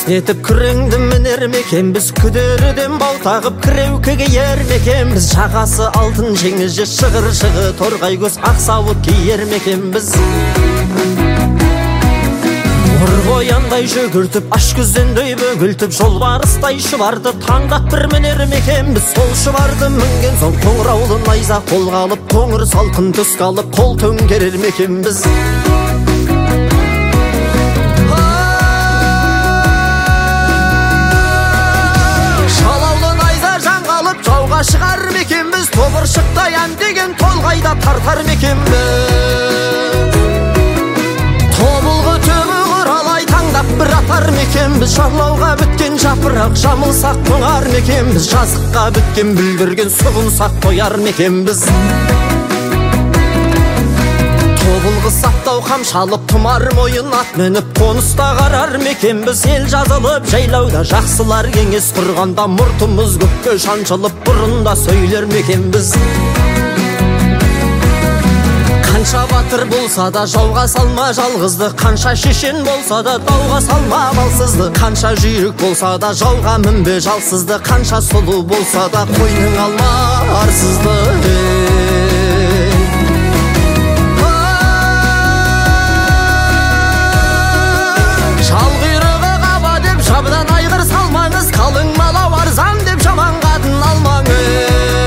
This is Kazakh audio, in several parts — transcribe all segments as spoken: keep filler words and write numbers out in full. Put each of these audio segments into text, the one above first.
Кіснетіп күреңді мінер мекенбіз, күдеріден бау тағып кіреукіге ер мекенбіз. Жағасы алтын жеңіже шығыр жығы, торғай көз ақсауыт киер мекенбіз. Қояндай жүгіртіп, аш күздендей бөгілтіп, жол барыстай шұбарды таңдап бір мінер мекенбіз. Сол шұбарды мінген соң қоңыраулы найза қолға алып, қоңыр салқын түс қалып, қол төңкерер мекенбіз. Шалаулы найза жаңғалып, жауға шығар мекенбіз. Тобыршықтай ән деген толғайда тартар мекенбіз. Тобылғы төбі құралай таңдап бір атар мекенбіз. Жарлауға біткен жапырақ жамылсақ тоңар мекенбіз. Жазыққа біткен бүлдірген сұғынсақ қояр мекенбіз. Тобылғы саптау қамшалып, тұмар мойын ат мініп, қоныста қарар мекенбіз. Ел жазылып жайлауда жақсылар кеңес құрғанда, мұртымыз көкке шаншылып, бұрында сөйлер мекенбіз. Қанша батыр болса да жауға салма жалғызды, қанша шешен болса да дауға салма балсызды. Қанша жүйрік болса да жауға мінбе жалсызды, қанша сұлу болса да қойның алма арсызды. Жал құйрығы қаба деп жабыдан айғыр салмаңыз, қалың мал арзан деп жаман қатын алмаңыз.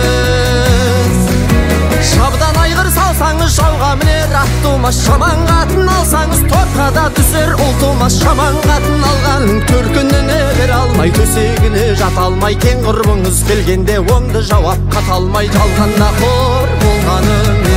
Жабыдан айғыр салсаңыз жауға мінер ат тумас, жаман қатын алсаңыз топқа да түсер ұл тумас. Жаман қатын алғанның төркініне бере алмай, төсегіне жата алмай, тең құрбыңыз келгенде оңды жауап қата алмай, жалғанда қор болғанымен.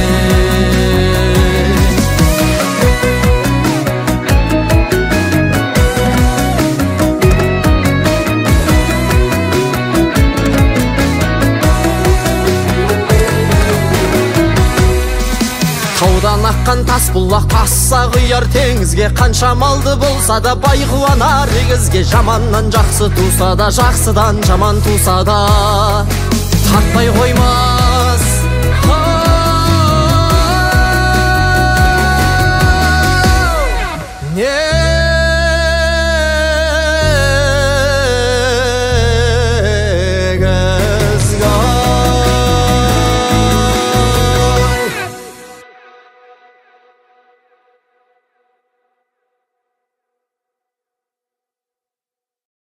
Таудан аққан тас бұлақ тасса құяр теңізге, қанша малды болса да бай қуанар егізге. Жаманнан жақсы туса да, жақсыдан жаман туса да тартпай қойма